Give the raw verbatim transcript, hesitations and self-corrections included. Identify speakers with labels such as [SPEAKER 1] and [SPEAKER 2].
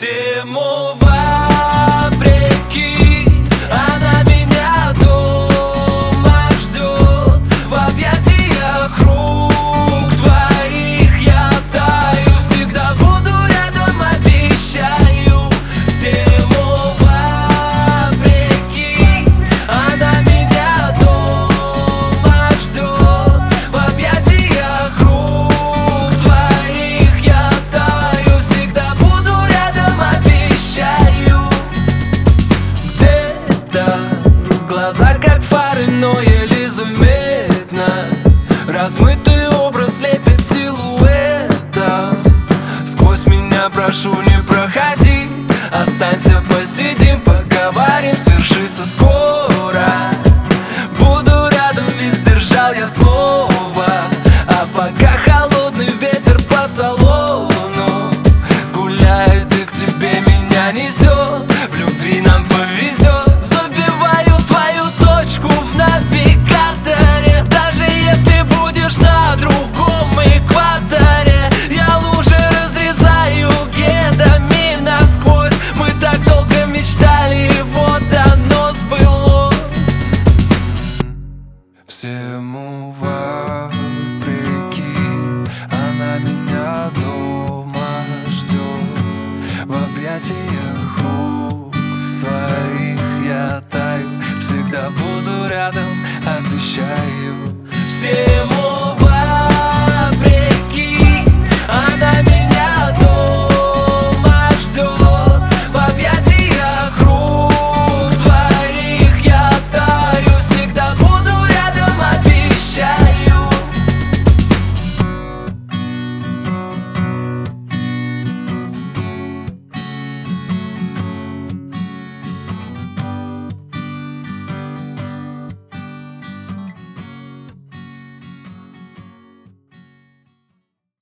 [SPEAKER 1] Всему вопреки, она меня дома ждет. В объятиях рук твоих я таю. Всегда буду рядом, обещаю. Всему вопреки, она меня дома ждет. В объятиях рук твоих я таю. Всегда буду рядом, обещаю. Где-то глаза как фары, но еле заметно. Размытый образ лепит силуэта. Сквозь меня прошу, не проходи. Останься, посидим, поговорим. Свершится скоро. Буду рядом, ведь сдержал я слово. А пока холодный ветер по салону гуляет и к тебе меня несет. В любви нам повезет. Забиваю твою точку в навигаторе. Даже если будешь на другом экваторе, я лужи разрезаю кедами насквозь. Мы так долго мечтали, и вот оно сбылось. Всему вопреки, она меня дома ждет. В объятиях рук твоих я таю. Всегда буду рядом, обещаю. Всему